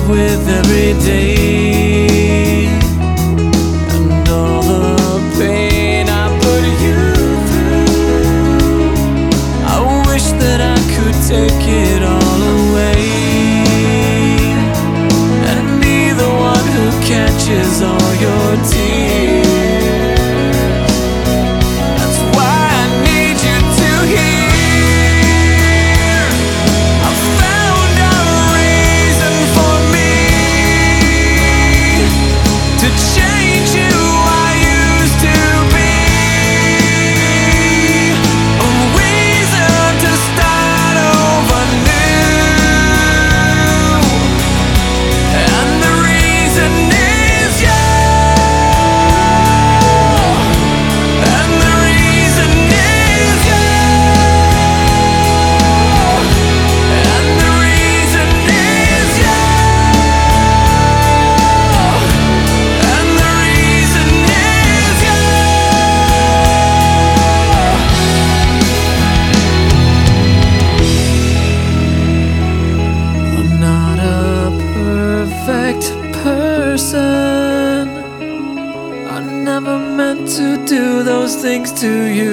live with every day, and all the pain I put you through. I wish that I could take it all away and be the one who catches all your tears. That's why I need you to hear. I found a reason for me to change who I used to be, a reason to start over new, and the reason is you, and the reason is you, and the reason is you, and the reason is you. I'm not a perfect person. I never meant to do those things to you,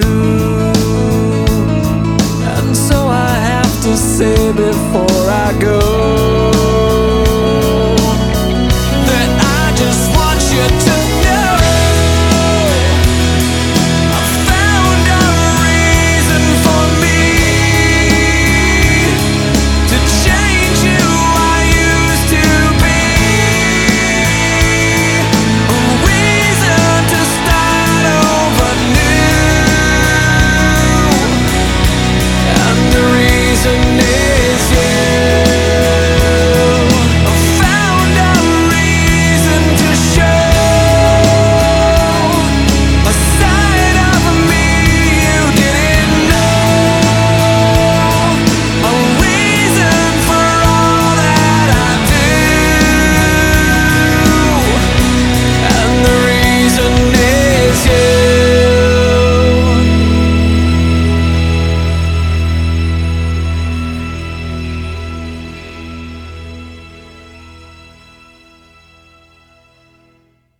and so I have to say before I go,